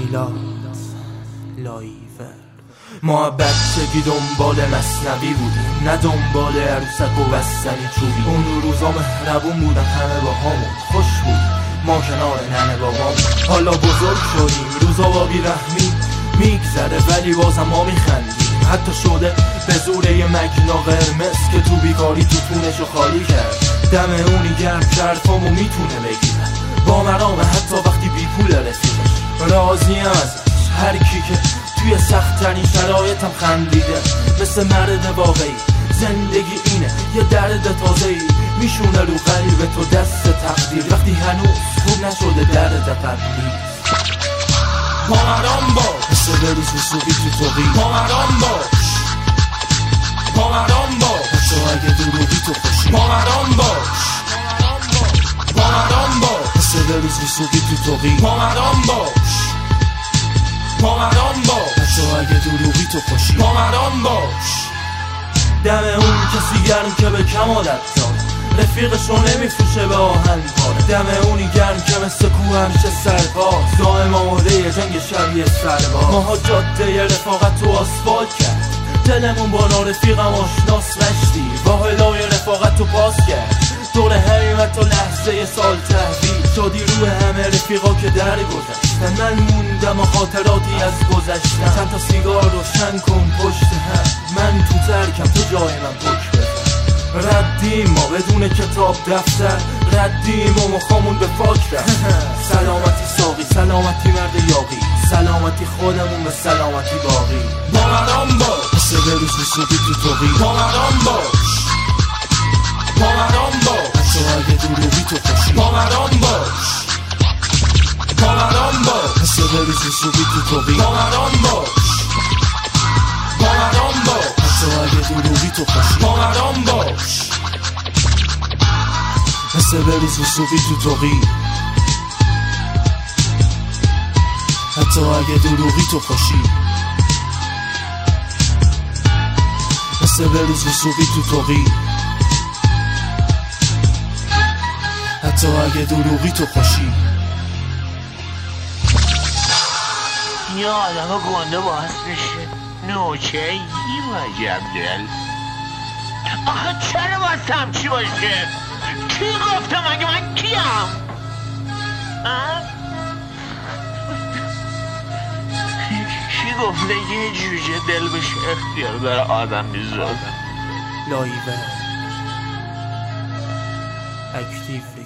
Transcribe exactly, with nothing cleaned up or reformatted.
میلاد لایور. ما بچگی دنبال مثنوی بودیم، نه دنبال عروسک و بستنی چوبی. اون روزا مهربون بودن، همه با همون خوش بود، ما کنار ننه بابام. حالا بزرگ شدیم، روزا با بیرحمی میگذره ولی بازم ما میخندیم. حتی شده به زور یه مگنا قرمز که تو بیکاری تو تونشو خالی کرد. دم اونی گرم کرد پامو میتونه بگیره با مرامه، حتی وقتی بی پول رفیقش. راضیم ازش هر کی که توی سخت ترین شرایطم خندیده، مثل مرد واقعی. زندگی اینه یه درد تازه‌ای میشونه رو قلب تو دست تقدیر، وقتی هنوز خوب نشده درد قبلی. با مرام باش، مثل بروز وسوقی تو توقی. با مرام باش، با مرام باش، حتی اگه دروغی تو خوشی. با مرام باش، با مرام باش، مثل بروز وسوقی تو توقی. با مرام باش، با مرام باش، حتی اگه دروغی تو خوشی. با مرام باش. دم اون کسی گرم که به کمالت داره، رفیقشو نمیفروشه به آهن پاره. دم اونی گرم که مثل کوه همیشه سرباز، دائم آماده یه جنگ شبیه سرباز. ماها جاده یه رفاقت تو آسفالت کرد، دلمون با نارفیقم آشناس رشتی. واحلای رفاقت تو پاس کرد، دور حیمت و لحظه سال تحویل شدی روی همه رفیقا که در گذشتن. من موندم و خاطراتی از گذشتن. چند تا سیگار روشن کن پشت هم، من تو ترکم تو جای من پک بزن. ردیم ما بدون کتاب دفتر، ردیم و مخامون به فاک رفت. سلامتی ساقی، سلامتی مرد یاقی، سلامتی خودمون به سلامتی باقی. با مرام باش، مثل بروز وسوقی تو توقی. با مرام باش، با مرام باش، حتی اگه دروغی تو خوشی. با مرام باش، با مرام باش، مثل بروز وسوقی تو توقی. با مرام باش، با مرام باش، حتی اگه دروغی تو خوشی. با مرام باش، مثل بروز وسوقی تو توقی. حتی اگه دروغی تو خوشی. مثل بروز وسوقی تو توقی. حتی اگه دروغی تو خوشی. یه آدم گنده باعث میشه نوچه ای واجب دل. آخه چرا باید همچی باشه؟ کی گفتم اگه من کیم؟ کی گفته یه جوجه دل بشه اختیار داره آدم میزاد؟ لایور اکتیو.